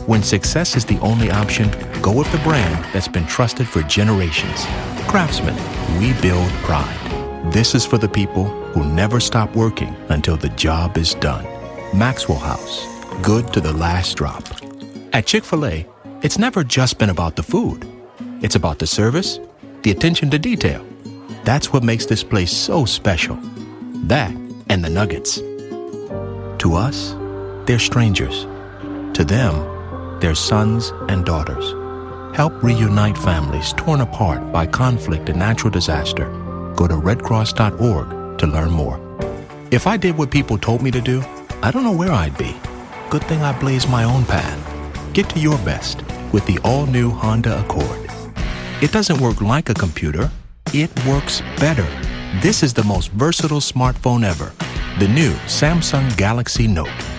When success is the only option, go with the brand that's been trusted for generations. Craftsman, we build pride. This is for the people who never stop working until the job is done. Maxwell House, good to the last drop. At Chick-fil-A, it's never just been about the food. It's about the service, the attention to detail. That's what makes this place so special. That and the nuggets. To us, they're strangers. To them, they're sons and daughters. Help reunite families torn apart by conflict and natural disaster. Go to redcross.org to learn more. If I did what people told me to do, I don't know where I'd be. Good thing I blazed my own path. Get to your best with the all-new Honda Accord. It doesn't work like a computer. It works better. This is the most versatile smartphone ever. The new Samsung Galaxy Note.